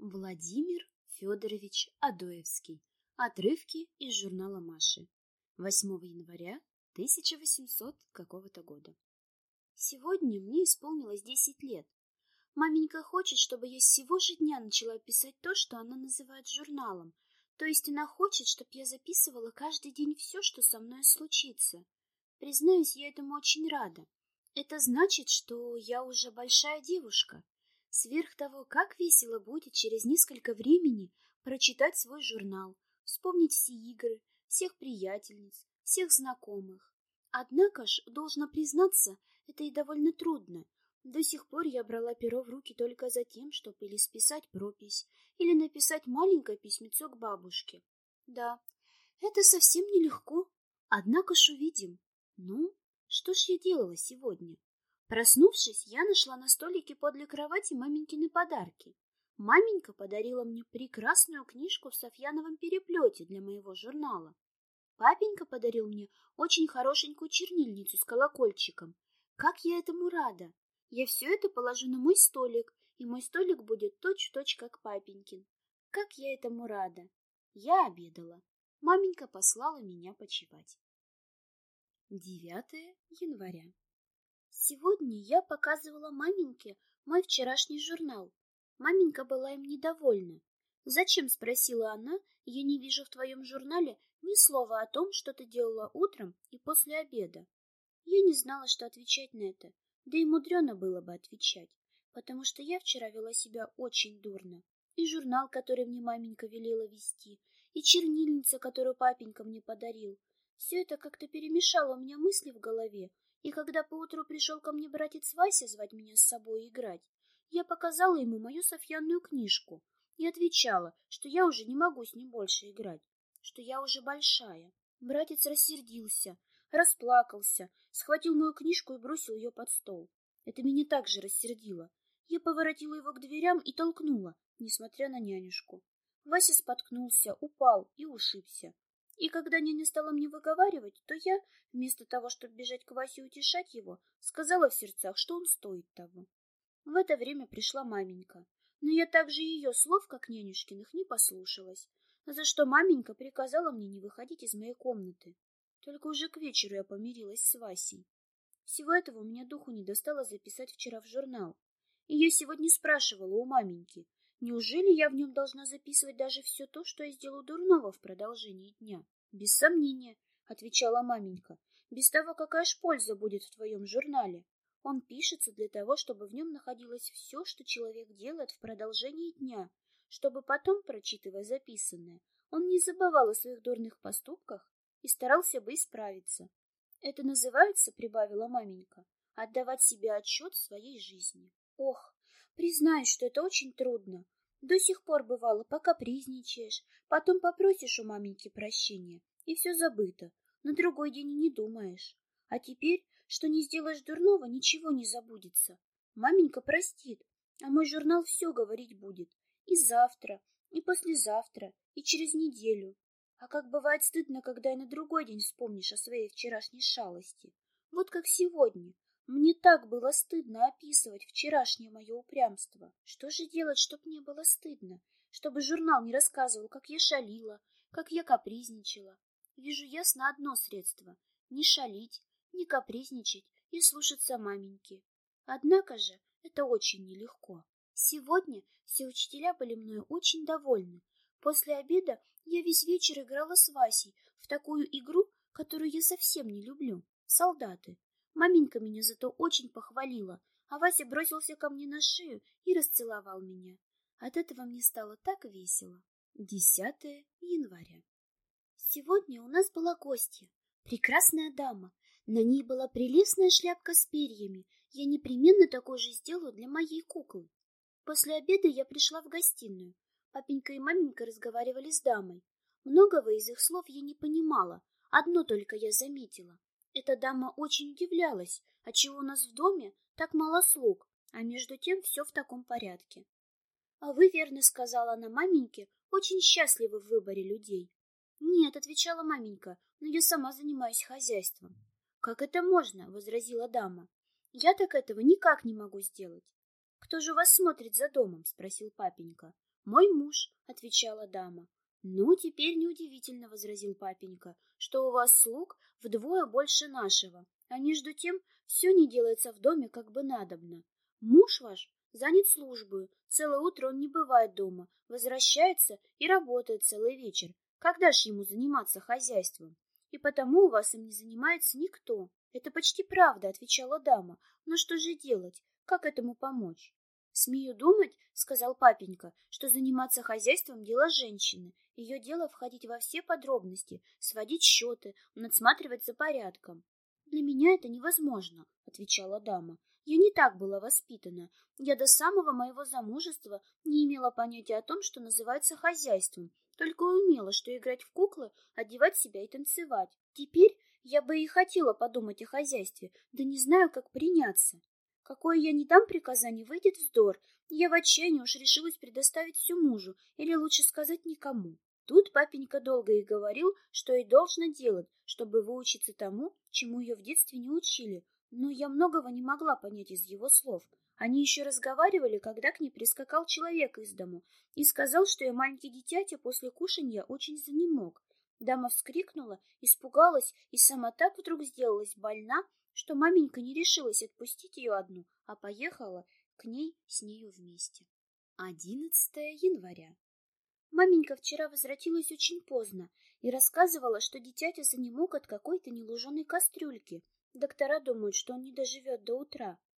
Владимир Федорович Адоевский. Отрывки из журнала Маши. 8 января 1800 какого-то года. Сегодня мне исполнилось 10 лет. Маменька хочет, чтобы я с сего же дня начала писать то, что она называет журналом. То есть она хочет, чтобы я записывала каждый день все, что со мной случится. Признаюсь, я этому очень рада. Это значит, что я уже большая девушка. Сверх того, как весело будет через несколько времени прочитать свой журнал, вспомнить все игры, всех приятельниц, всех знакомых. Однако ж, должна признаться, это и довольно трудно. До сих пор я брала перо в руки только за тем, чтобы или списать пропись, или написать маленькое письмецо к бабушке. Да, это совсем нелегко. Однако ж увидим. Ну, что ж я делала сегодня? Проснувшись, я нашла на столике подле кровати маменькины подарки. Маменька подарила мне прекрасную книжку в софьяновом переплете для моего журнала. Папенька подарил мне очень хорошенькую чернильницу с колокольчиком. Как я этому рада! Я все это положу на мой столик, и мой столик будет точь-в-точь, как папенькин. Как я этому рада! Я обедала. Маменька послала меня почивать. 9 января. Сегодня я показывала маменьке мой вчерашний журнал. Маменька была им недовольна. «Зачем?» — спросила она. «Я не вижу в твоем журнале ни слова о том, что ты делала утром и после обеда». Я не знала, что отвечать на это, да и мудрено было бы отвечать, потому что я вчера вела себя очень дурно. И журнал, который мне маменька велела вести, и чернильница, которую папенька мне подарил. Все это как-то перемешало у меня мысли в голове, и когда поутру пришел ко мне братец Вася звать меня с собой играть, я показала ему мою софьянную книжку и отвечала, что я уже не могу с ним больше играть, что я уже большая. Братец рассердился, расплакался, схватил мою книжку и бросил ее под стол. Это меня также рассердило. Я поворотила его к дверям и толкнула, несмотря на нянюшку. Вася споткнулся, упал и ушибся. И когда няня стала мне выговаривать, то я, вместо того, чтобы бежать к Васе и утешать его, сказала в сердцах, что он стоит того. В это время пришла маменька, но я также ее слов, как нянюшкиных, не послушалась, за что маменька приказала мне не выходить из моей комнаты. Только уже к вечеру я помирилась с Васей. Всего этого у меня духу не достало записать вчера в журнал. И я сегодня спрашивала у маменьки, неужели я в нем должна записывать даже все то, что я сделаю дурного в продолжении дня? Без сомнения, отвечала маменька, без того, какая ж польза будет в твоем журнале. Он пишется для того, чтобы в нем находилось все, что человек делает в продолжении дня, чтобы потом, прочитывая записанное, он не забывал о своих дурных поступках и старался бы исправиться. Это называется, прибавила маменька, отдавать себе отчет в своей жизни. Ох, признаюсь, что это очень трудно. До сих пор бывало, покапризничаешь, потом попросишь у маменьки прощения, и все забыто. На другой день и не думаешь. А теперь, что не сделаешь дурного, ничего не забудется. Маменька простит, а мой журнал все говорить будет. И завтра, и послезавтра, и через неделю. А как бывает стыдно, когда и на другой день вспомнишь о своей вчерашней шалости. Вот как сегодня. Мне так было стыдно описывать вчерашнее мое упрямство. Что же делать, чтоб не было стыдно? Чтобы журнал не рассказывал, как я шалила, как я капризничала. Вижу ясно одно средство — не шалить, не капризничать и слушаться маменьки. Однако же это очень нелегко. Сегодня все учителя были мною очень довольны. После обеда я весь вечер играла с Васей в такую игру, которую я совсем не люблю — солдаты. Маменька меня зато очень похвалила, а Вася бросился ко мне на шею и расцеловал меня. От этого мне стало так весело. 10 января. Сегодня у нас была гостья, прекрасная дама. На ней была прелестная шляпка с перьями. Я непременно такой же сделаю для моей куклы. После обеда я пришла в гостиную. Папенька и маменька разговаривали с дамой. Многого из их слов я не понимала. Одно только я заметила. Эта дама очень удивлялась, отчего у нас в доме так мало слуг, а между тем все в таком порядке. — А вы, верно, — сказала она маменьке, — очень счастливы в выборе людей. — Нет, — отвечала маменька, — но я сама занимаюсь хозяйством. — Как это можно? — возразила дама. — Я так этого никак не могу сделать. — Кто же у вас смотрит за домом? — спросил папенька. — «Мой муж», — отвечала дама. «Ну, теперь неудивительно», — возразил папенька, «что у вас слуг вдвое больше нашего, а между тем все не делается в доме, как бы надобно. Муж ваш занят службою, целое утро он не бывает дома, возвращается и работает целый вечер. Когда ж ему заниматься хозяйством? И потому у вас им не занимается никто». «Это почти правда», — отвечала дама. «Но что же делать? Как этому помочь?» «Смею думать, — сказал папенька, — что заниматься хозяйством — дело женщины. Ее дело входить во все подробности, сводить счеты, надсматривать за порядком». «Для меня это невозможно», — отвечала дама. «Я не так была воспитана. Я до самого моего замужества не имела понятия о том, что называется хозяйством, только умела, что играть в куклы, одевать себя и танцевать. Теперь я бы и хотела подумать о хозяйстве, да не знаю, как приняться. Какое я не дам приказание, выйдет вздор. Я в отчаянии уж решилась предоставить все мужу, или лучше сказать никому». Тут папенька долго и говорил, что и должно делать, чтобы выучиться тому, чему ее в детстве не учили, но я многого не могла понять из его слов. Они еще разговаривали, когда к ней прискакал человек из дому и сказал, что ее маленький дитятя после кушанья очень занемог. Дама вскрикнула, испугалась и сама так вдруг сделалась больна, что маменька не решилась отпустить ее одну, а поехала к ней с нею вместе. 11 января. Маменька вчера возвратилась очень поздно и рассказывала, что дитятя занемог от какой-то нелуженой кастрюльки. Доктора думают, что он не доживет до утра.